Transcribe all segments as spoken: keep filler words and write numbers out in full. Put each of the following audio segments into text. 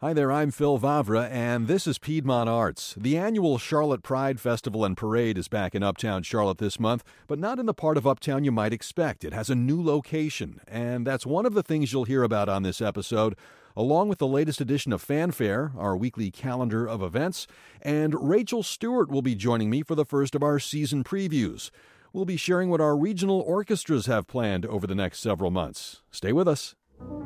Hi there, I'm Phil Vavra, and this is Piedmont Arts. The annual Charlotte Pride Festival and Parade is back in Uptown Charlotte this month, but not in the part of Uptown you might expect. It has a new location, and that's one of the things you'll hear about on this episode, along with the latest edition of Fanfare, our weekly calendar of events, and Rachel Stewart will be joining me for the first of our season previews. We'll be sharing what our regional orchestras have planned over the next several months. Stay with us.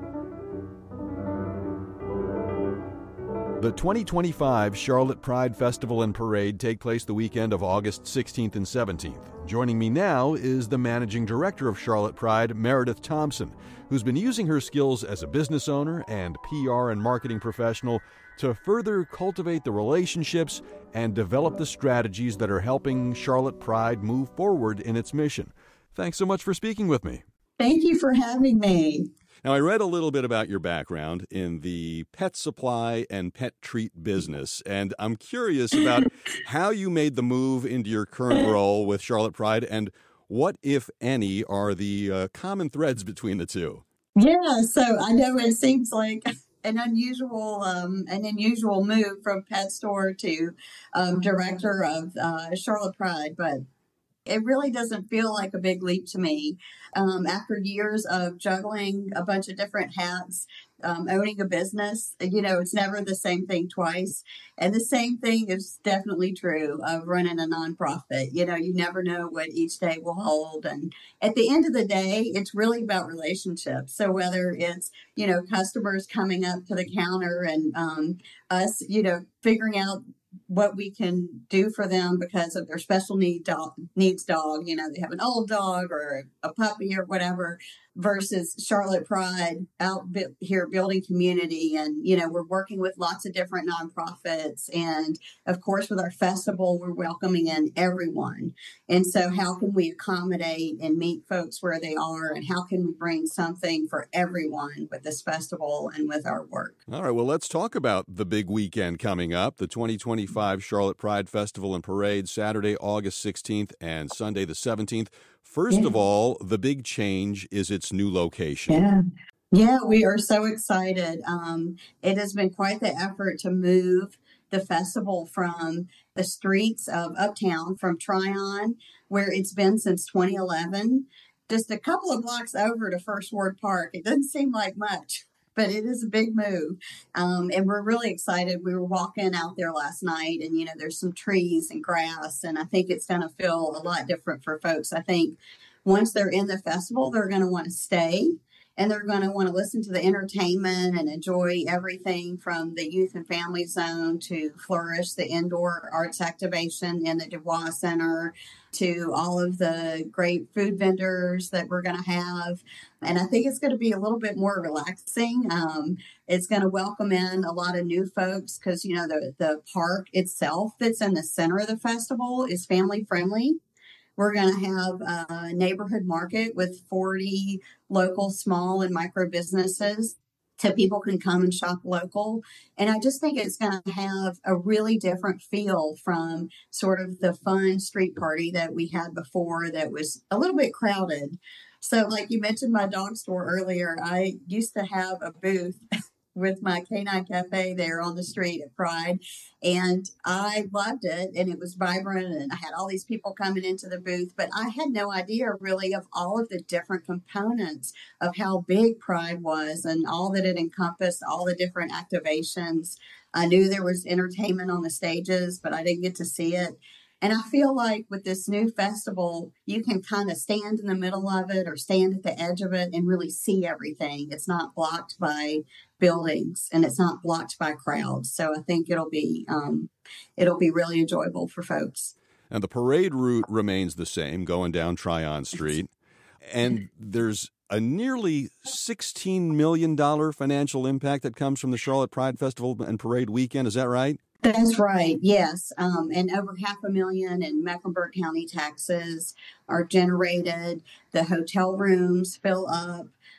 The twenty twenty-five Charlotte Pride Festival and Parade take place the weekend of August sixteenth and seventeenth. Joining me now is the managing director of Charlotte Pride, Meredith Thompson, who's been using her skills as a business owner and P R and marketing professional to further cultivate the relationships and develop the strategies that are helping Charlotte Pride move forward in its mission. Thanks so much for speaking with me. Thank you for having me. Now, I read a little bit about your background in the pet supply and pet treat business, and I'm curious about how you made the move into your current role with Charlotte Pride, and what, if any, are the uh, common threads between the two? Yeah, so I know it seems like an unusual um, an unusual move from pet store to um, director of uh, Charlotte Pride, but it really doesn't feel like a big leap to me. Um, after years of juggling a bunch of different hats, um, owning a business, you know, it's never the same thing twice. And the same thing is definitely true of running a nonprofit. You know, you never know what each day will hold. And at the end of the day, it's really about relationships. So whether it's, you know, customers coming up to the counter and um, us, you know, figuring out what we can do for them because of their special need dog, needs dog, you know, they have an old dog or a puppy or whatever, versus Charlotte Pride out bi- here building community. And, you know, we're working with lots of different nonprofits. And of course, with our festival, we're welcoming in everyone. And so how can we accommodate and meet folks where they are? And how can we bring something for everyone with this festival and with our work? All right, well, let's talk about the big weekend coming up, the twenty twenty-five Charlotte Pride Festival and Parade, Saturday, August sixteenth and Sunday the seventeenth. First Yeah. of all, the big change is its new location. Yeah. Yeah, we are so excited. Um, it has been quite the effort to move the festival from the streets of Uptown, from Tryon, where it's been since twenty eleven, just a couple of blocks over to First Ward Park. It doesn't seem like much, but it is a big move. Um, and we're really excited. We were walking out there last night and, you know, there's some trees and grass, and I think it's going to feel a lot different for folks. I think once they're in the festival, they're going to want to stay, and they're going to want to listen to the entertainment and enjoy everything from the youth and family zone to Flourish, the indoor arts activation in the Dubois Center, to all of the great food vendors that we're going to have. And I think it's going to be a little bit more relaxing. Um, it's going to welcome in a lot of new folks because, you know, the, the park itself that's in the center of the festival is family friendly. We're going to have a neighborhood market with forty local small and micro businesses so people can come and shop local. And I just think it's going to have a really different feel from sort of the fun street party that we had before that was a little bit crowded. So like you mentioned my dog store earlier, I used to have a booth with my Canine Cafe there on the street at Pride. And I loved it. And it was vibrant. And I had all these people coming into the booth. But I had no idea really of all of the different components of how big Pride was and all that it encompassed, all the different activations. I knew there was entertainment on the stages, but I didn't get to see it. And I feel like with this new festival, you can kind of stand in the middle of it or stand at the edge of it and really see everything. It's not blocked by buildings and it's not blocked by crowds. So I think it'll be um, it'll be really enjoyable for folks. And the parade route remains the same, going down Tryon Street. And there's a nearly sixteen million dollars financial impact that comes from the Charlotte Pride Festival and Parade weekend. Is that right? That's right. Yes. Um, and over half a million in Mecklenburg County taxes are generated. The hotel rooms fill up.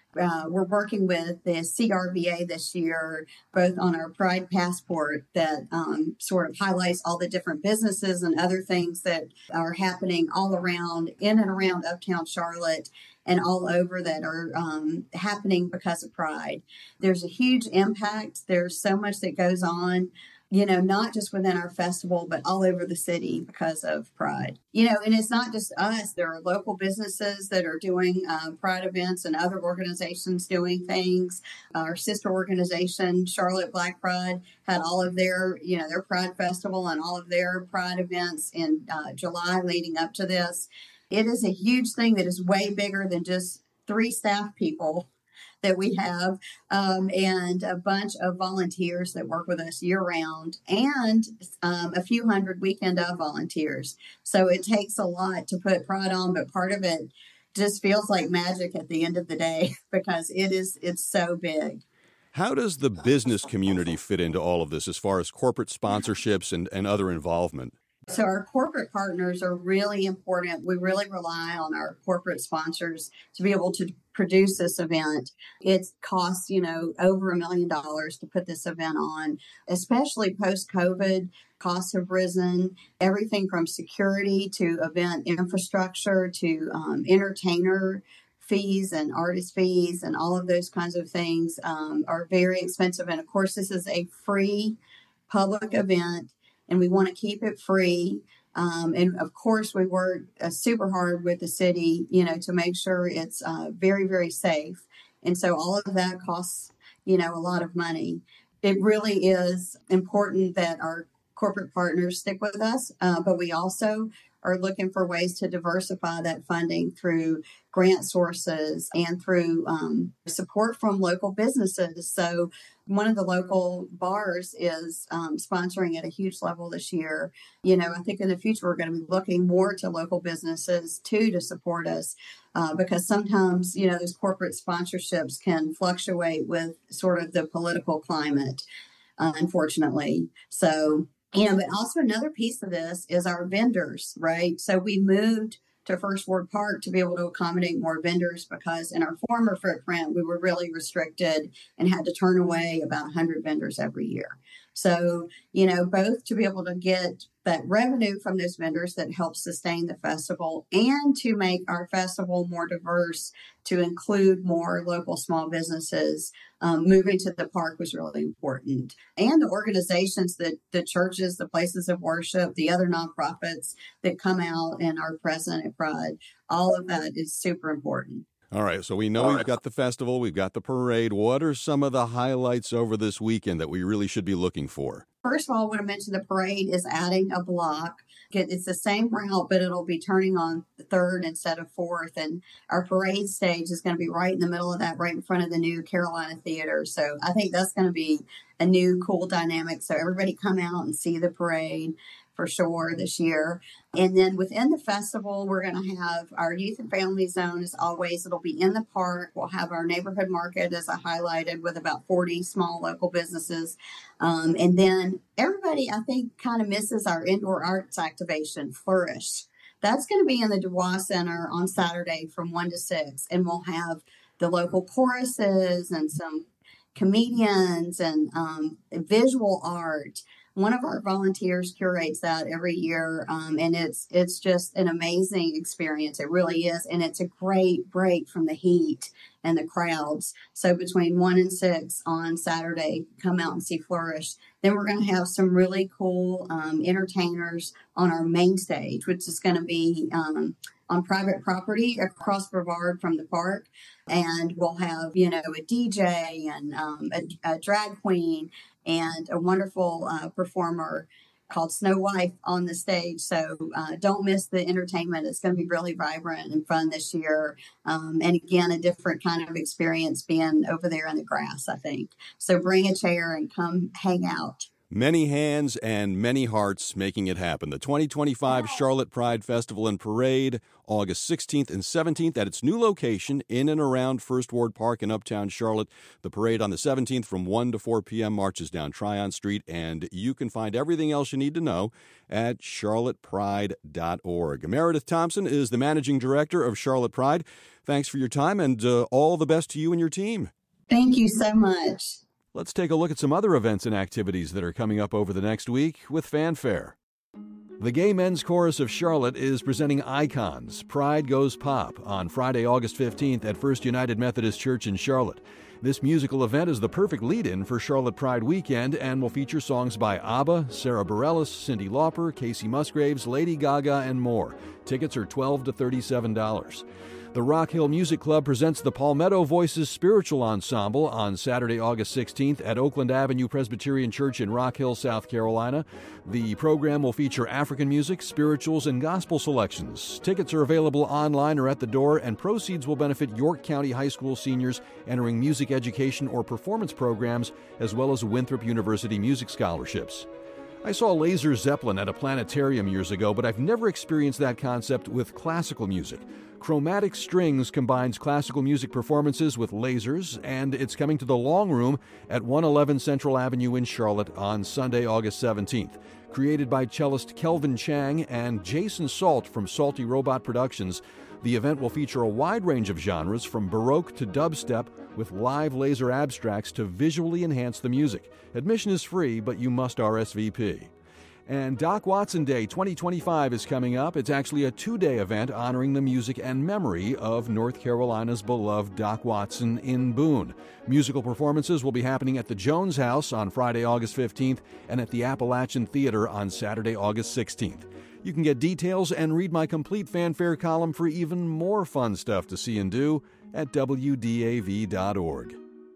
Uh, we're working with the C R V A this year, both on our Pride Passport that um, sort of highlights all the different businesses and other things that are happening all around, in and around Uptown Charlotte and all over that are um, happening because of Pride. There's a huge impact. There's so much that goes on, you know, not just within our festival, but all over the city because of Pride. You know, and it's not just us. There are local businesses that are doing uh, Pride events and other organizations doing things. Our sister organization, Charlotte Black Pride, had all of their, you know, their Pride Festival and all of their Pride events in uh, July leading up to this. It is a huge thing that is way bigger than just three staff people that we have um, and a bunch of volunteers that work with us year round and um, a few hundred weekend of volunteers. So it takes a lot to put Pride on, but part of it just feels like magic at the end of the day because it is, it's so big. How does the business community fit into all of this as far as corporate sponsorships and, and other involvement? So our corporate partners are really important. We really rely on our corporate sponsors to be able to produce this event. It costs, you know, over a million dollars to put this event on, especially post-COVID. Costs have risen, everything from security to event infrastructure to um, entertainer fees and artist fees and all of those kinds of things um, are very expensive. And of course, this is a free public event, and we want to keep it free. Um, and of course, we work uh, super hard with the city, you know, to make sure it's uh, very, very safe. And so all of that costs, you know, a lot of money. It really is important that our corporate partners stick with us, uh, but we also are looking for ways to diversify that funding through grant sources and through um, support from local businesses. So one of the local bars is um, sponsoring at a huge level this year. You know, I think in the future, we're going to be looking more to local businesses too to support us uh, because sometimes, you know, those corporate sponsorships can fluctuate with sort of the political climate, uh, unfortunately. So, yeah, but also another piece of this is our vendors, right? So we moved to First Ward Park to be able to accommodate more vendors because in our former footprint, we were really restricted and had to turn away about one hundred vendors every year. So, you know, both to be able to get that revenue from those vendors that helps sustain the festival and to make our festival more diverse, to include more local small businesses, um, moving to the park was really important. And the organizations that the churches, the places of worship, the other nonprofits that come out and are present at Pride, all of that is super important. All right, so we know we've got the festival, we've got the parade. What are some of the highlights over this weekend that we really should be looking for? First of all, I want to mention the parade is adding a block. It's the same route, but it'll be turning on third instead of fourth. And our parade stage is going to be right in the middle of that, right in front of the new Carolina Theater. So I think that's going to be a new, cool dynamic. So everybody come out and see the parade for sure this year. And then within the festival, we're going to have our youth and family zone as always. It'll be in the park. We'll have our neighborhood market, as I highlighted, with about forty small local businesses. Um, and then everybody, I think, kind of misses our indoor arts activation, Flourish. That's going to be in the Dubois Center on Saturday from one to six. And we'll have the local choruses and some comedians and um, visual art. One of our volunteers curates that every year, um, and it's it's just an amazing experience. It really is, and it's a great break from the heat and the crowds. So between one and six on Saturday, come out and see Flourish. Then we're going to have some really cool um, entertainers on our main stage, which is going to be um, on private property across Brevard from the park. And we'll have, you know, a D J and um, a, a drag queen and a wonderful uh, performer called Snow White on the stage. So uh, don't miss the entertainment. It's going to be really vibrant and fun this year. Um, and again, a different kind of experience being over there in the grass, I think. So bring a chair and come hang out. Many hands and many hearts making it happen. The twenty twenty-five Charlotte Pride Festival and Parade, August sixteenth and seventeenth at its new location in and around First Ward Park in Uptown Charlotte. The parade on the seventeenth from one to four p.m. marches down Tryon Street, and you can find everything else you need to know at charlotte pride dot org. Meredith Thompson is the managing director of Charlotte Pride. Thanks for your time, and uh, all the best to you and your team. Thank you so much. Let's take a look at some other events and activities that are coming up over the next week with fanfare. The Gay Men's Chorus of Charlotte is presenting Icons, Pride Goes Pop, on Friday, August fifteenth at First United Methodist Church in Charlotte. This musical event is the perfect lead-in for Charlotte Pride Weekend and will feature songs by ABBA, Sarah Bareilles, Cyndi Lauper, Kacey Musgraves, Lady Gaga, and more. Tickets are twelve to thirty-seven dollars. The Rock Hill Music Club presents the Palmetto Voices Spiritual Ensemble on Saturday, August sixteenth at Oakland Avenue Presbyterian Church in Rock Hill, South Carolina. The program will feature African music, spirituals, and gospel selections. Tickets are available online or at the door, and proceeds will benefit York County High School seniors entering music education or performance programs, as well as Winthrop University music scholarships. I saw Laser Zeppelin at a planetarium years ago, but I've never experienced that concept with classical music. Chromatic Strings combines classical music performances with lasers, and it's coming to the Long Room at one eleven Central Avenue in Charlotte on Sunday, August seventeenth. Created by cellist Kelvin Chang and Jason Salt from Salty Robot Productions, the event will feature a wide range of genres from Baroque to dubstep with live laser abstracts to visually enhance the music. Admission is free, but you must R S V P. And Doc Watson Day twenty twenty-five is coming up. It's actually a two-day event honoring the music and memory of North Carolina's beloved Doc Watson in Boone. Musical performances will be happening at the Jones House on Friday, August fifteenth, and at the Appalachian Theater on Saturday, August sixteenth. You can get details and read my complete fanfare column for even more fun stuff to see and do at w d a v dot org.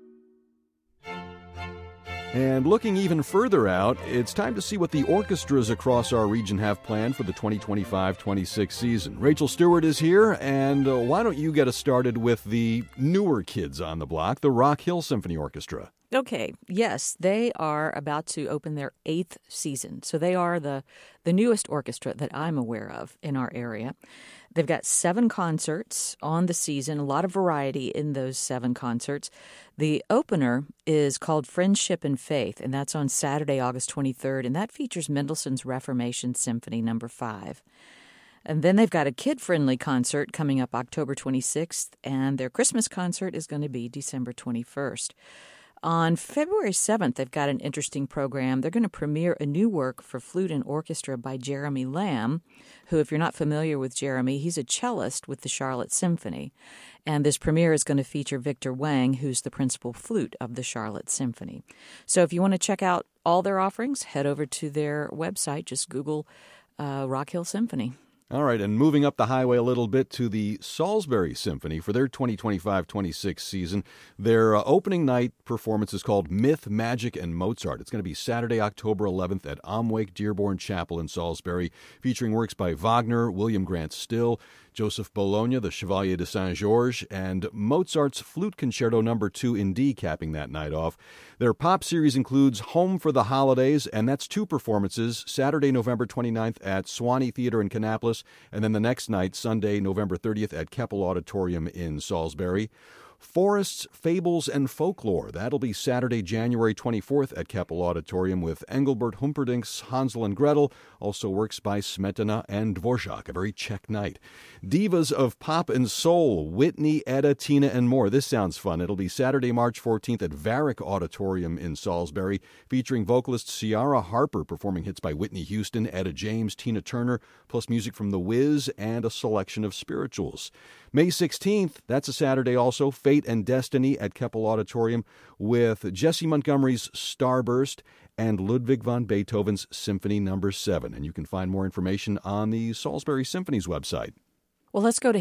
And looking even further out, it's time to see what the orchestras across our region have planned for the twenty twenty-five twenty-six season. Rachel Stewart is here, and uh, why don't you get us started with the newer kids on the block, the Rock Hill Symphony Orchestra. Okay, yes, they are about to open their eighth season. So they are the, the newest orchestra that I'm aware of in our area. They've got seven concerts on the season, a lot of variety in those seven concerts. The opener is called Friendship and Faith, and that's on Saturday, August twenty-third, and that features Mendelssohn's Reformation Symphony number five. And then they've got a kid-friendly concert coming up October twenty-sixth, and their Christmas concert is going to be December twenty-first. On February seventh, they've got an interesting program. They're going to premiere a new work for flute and orchestra by Jeremy Lamb, who, if you're not familiar with Jeremy, he's a cellist with the Charlotte Symphony. And this premiere is going to feature Victor Wang, who's the principal flute of the Charlotte Symphony. So if you want to check out all their offerings, head over to their website. Just Google uh, Rock Hill Symphony. All right, and moving up the highway a little bit to the Salisbury Symphony for their twenty twenty-five twenty-six season. Their uh, opening night performance is called Myth, Magic, and Mozart. It's going to be Saturday, October eleventh at Omwake Dearborn Chapel in Salisbury, featuring works by Wagner, William Grant Still, Joseph Bologna, the Chevalier de Saint-Georges, and Mozart's Flute Concerto number two in D capping that night off. Their pop series includes Home for the Holidays, and that's two performances, Saturday, November twenty-ninth at Swanee Theater in Kannapolis, and then the next night, Sunday, November thirtieth at Keppel Auditorium in Salisbury. Forests, Fables, and Folklore. That'll be Saturday, January twenty-fourth at Keppel Auditorium with Engelbert Humperdinck's Hansel and Gretel, also works by Smetana and Dvorak, a very Czech night. Divas of Pop and Soul, Whitney, Etta, Tina, and more. This sounds fun. It'll be Saturday, March fourteenth at Varick Auditorium in Salisbury, featuring vocalist Ciara Harper performing hits by Whitney Houston, Etta James, Tina Turner, plus music from The Wiz and a selection of spirituals. May sixteenth, that's a Saturday also, Fate and Destiny at Keppel Auditorium with Jesse Montgomery's Starburst and Ludwig van Beethoven's Symphony number seven. And you can find more information on the Salisbury Symphony's website. Well, let's go to Hickory.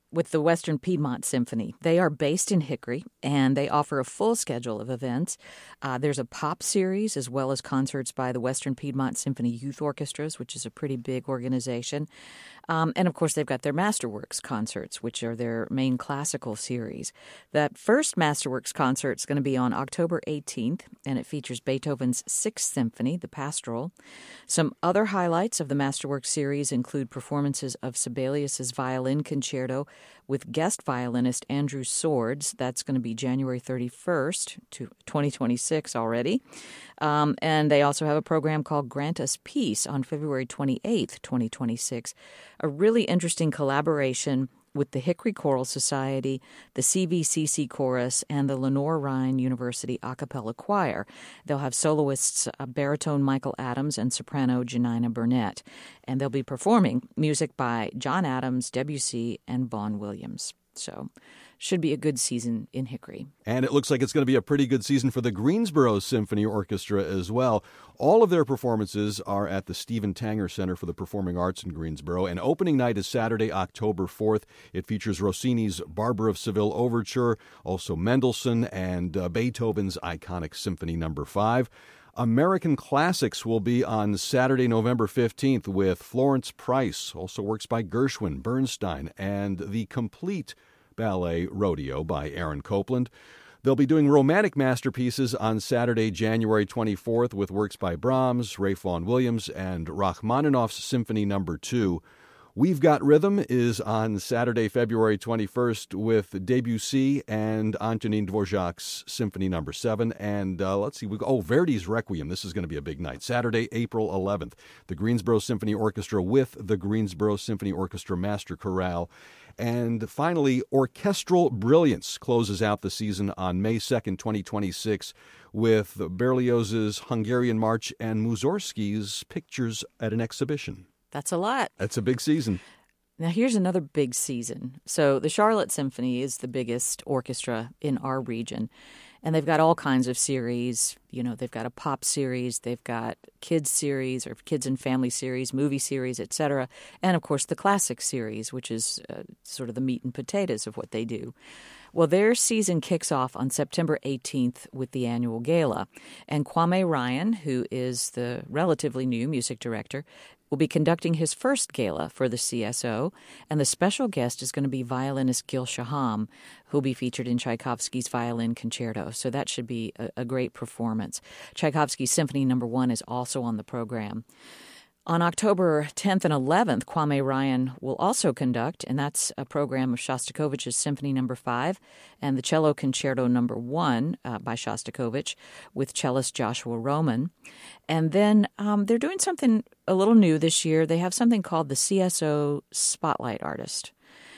with the Western Piedmont Symphony. They are based in Hickory, and they offer a full schedule of events. Uh, there's a pop series as well as concerts by the Western Piedmont Symphony Youth Orchestras, which is a pretty big organization. Um, and, of course, they've got their Masterworks concerts, which are their main classical series. That first Masterworks concert is going to be on October eighteenth, and it features Beethoven's Sixth Symphony, the Pastoral. Some other highlights of the Masterworks series include performances of Sibelius's Violin Concerto with guest violinist Andrew Swords. That's going to be January thirty-first, to twenty twenty-six already. Um, and they also have a program called Grant Us Peace on February twenty-eighth, twenty twenty-six. A really interesting collaboration with the Hickory Choral Society, the C V C C Chorus, and the Lenore Ryan University A Cappella Choir. They'll have soloists uh, baritone Michael Adams and soprano Janina Burnett. And they'll be performing music by John Adams, Debussy, and Vaughan Williams. So should be a good season in Hickory. And it looks like it's going to be a pretty good season for the Greensboro Symphony Orchestra as well. All of their performances are at the Stephen Tanger Center for the Performing Arts in Greensboro. And opening night is Saturday, October fourth. It features Rossini's Barber of Seville Overture, also Mendelssohn, and uh, Beethoven's iconic Symphony Number five. American Classics will be on Saturday, November fifteenth with Florence Price, also works by Gershwin, Bernstein, and the complete ballet Rodeo by Aaron Copland. They'll be doing romantic masterpieces on Saturday, January twenty-fourth with works by Brahms, Ralph Vaughan Williams, and Rachmaninoff's Symphony Number two. We've Got Rhythm is on Saturday, February twenty-first with Debussy and Antonin Dvorak's Symphony Number seven. And uh, let's see, we oh, Verdi's Requiem. This is going to be a big night. Saturday, April eleventh. The Greensboro Symphony Orchestra with the Greensboro Symphony Orchestra Master Chorale. And finally, Orchestral Brilliance closes out the season on May second, twenty twenty-six with Berlioz's Hungarian March and Mussorgsky's Pictures at an Exhibition. That's a lot. That's a big season. Now, here's another big season. So the Charlotte Symphony is the biggest orchestra in our region, and they've got all kinds of series. You know, they've got a pop series, they've got kids series or kids and family series, movie series, et cetera, and, of course, the classic series, which is uh, sort of the meat and potatoes of what they do. Well, their season kicks off on September eighteenth with the annual gala, and Kwame Ryan, who is the relatively new music director, will be conducting his first gala for the C S O, and the special guest is going to be violinist Gil Shaham, who'll be featured in Tchaikovsky's Violin Concerto. So that should be a, a great performance. Tchaikovsky's Symphony Number One is also on the program. On October tenth and eleventh, Kwame Ryan will also conduct, and that's a program of Shostakovich's Symphony Number Five and the Cello Concerto Number One uh, by Shostakovich with cellist Joshua Roman. And then um, they're doing something a little new this year. They have something called the C S O Spotlight Artist.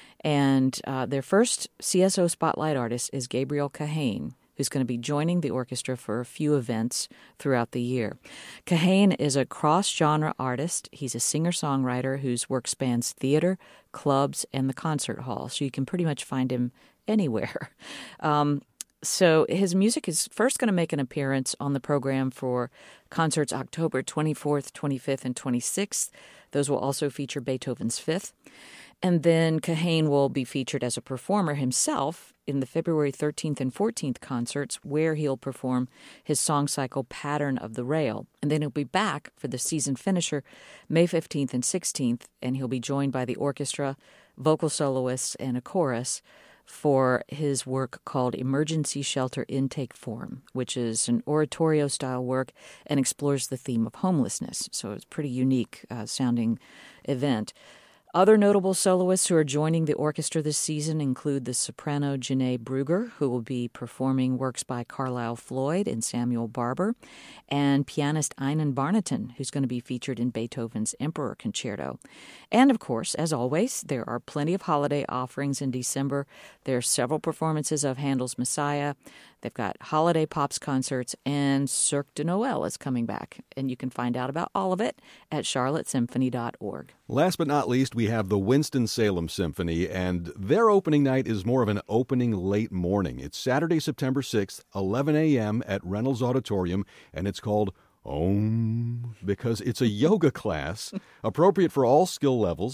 And uh, their first C S O Spotlight Artist is Gabriel Kahane, who's going to be joining the orchestra for a few events throughout the year. Kahane is a cross-genre artist. He's a singer-songwriter whose work spans theater, clubs, and the concert hall, so you can pretty much find him anywhere. Um, so his music is first going to make an appearance on the program for concerts October twenty-fourth, twenty-fifth, and twenty-sixth. Those will also feature Beethoven's Fifth. And then Kahane will be featured as a performer himself in the February thirteenth and fourteenth concerts, where he'll perform his song cycle Pattern of the Rail. And then he'll be back for the season finisher May fifteenth and sixteenth, and he'll be joined by the orchestra, vocal soloists, and a chorus for his work called Emergency Shelter Intake Form, which is an oratorio-style work and explores the theme of homelessness. So it's a pretty unique uh, sounding event. Other notable soloists who are joining the orchestra this season include the soprano Janae Brugger, who will be performing works by Carlisle Floyd and Samuel Barber, and pianist Einan Barnaton, who's going to be featured in Beethoven's Emperor Concerto. And, of course, as always, there are plenty of holiday offerings in December. There are several performances of Handel's Messiah. They've got holiday pops concerts, and Cirque de Noël is coming back. And you can find out about all of it at charlotte symphony dot org. Last but not least, we have the Winston-Salem Symphony, and their opening night is more of an opening late morning. It's Saturday, September sixth, eleven a.m. at Reynolds Auditorium, and it's called Om, because it's a yoga class appropriate for all skill levels,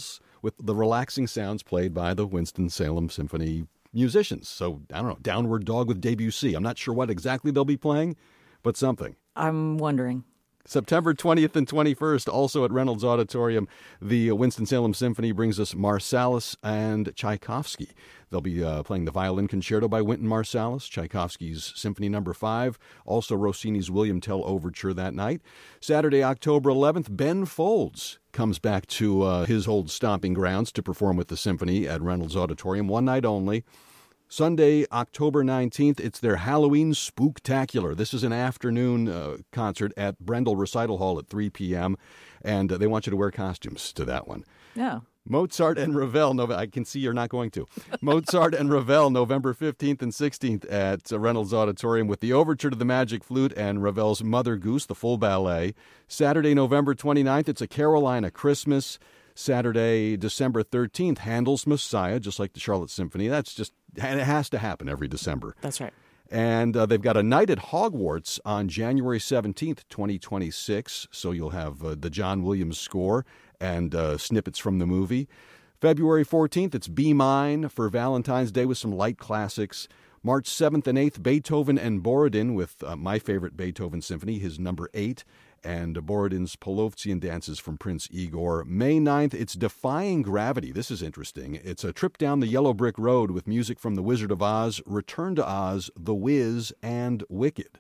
with the relaxing sounds played by the Winston-Salem Symphony musicians. So, I don't know, Downward Dog with Debussy. I'm not sure what exactly they'll be playing, but something. I'm wondering. September twentieth and twenty-first, also at Reynolds Auditorium, the Winston-Salem Symphony brings us Marsalis and Tchaikovsky. They'll be uh, playing the Violin Concerto by Wynton Marsalis, Tchaikovsky's Symphony Number five, also Rossini's William Tell Overture that night. Saturday, October eleventh, Ben Folds comes back to uh, his old stomping grounds to perform with the symphony at Reynolds Auditorium, one night only. Sunday, October nineteenth, it's their Halloween Spooktacular. This is an afternoon uh, concert at Brendel Recital Hall at three p.m., and uh, they want you to wear costumes to that one. Yeah. Mozart and Ravel, Nove- I can see you're not going to. Mozart and Ravel, November fifteenth and sixteenth at uh, Reynolds Auditorium with the Overture to the Magic Flute and Ravel's Mother Goose, the full ballet. Saturday, November twenty-ninth, it's a Carolina Christmas. Saturday, December thirteenth, Handel's Messiah, just like the Charlotte Symphony. That's just, it has to happen every December. That's right. And uh, they've got a night at Hogwarts on January seventeenth, twenty twenty-six. So you'll have uh, the John Williams score and uh, snippets from the movie. February fourteenth, it's Be Mine for Valentine's Day with some light classics. March seventh and eighth, Beethoven and Borodin with uh, my favorite Beethoven symphony, his number eight. And Borodin's Polovtsian dances from Prince Igor. May ninth, it's Defying Gravity. This is interesting. It's a trip down the yellow brick road with music from The Wizard of Oz, Return to Oz, The Wiz, and Wicked.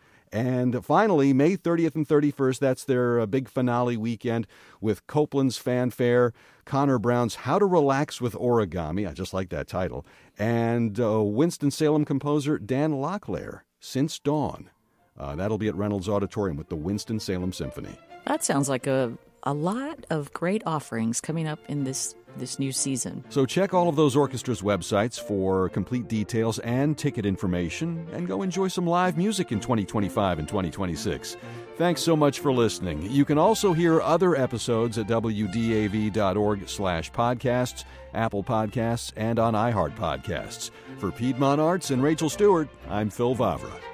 And finally, May thirtieth and thirty-first, that's their uh, big finale weekend with Copland's Fanfare, Connor Brown's How to Relax with Origami, I just like that title, and uh, Winston-Salem composer Dan Locklear, Since Dawn. Uh, that'll be at Reynolds Auditorium with the Winston-Salem Symphony. That sounds like a a lot of great offerings coming up in this this new season. So check all of those orchestras' websites for complete details and ticket information, and go enjoy some live music in twenty twenty-five and twenty twenty-six. Thanks so much for listening. You can also hear other episodes at W D A V dot org slash podcasts, Apple Podcasts, and on iHeart Podcasts. For Piedmont Arts and Rachel Stewart, I'm Phil Vavra.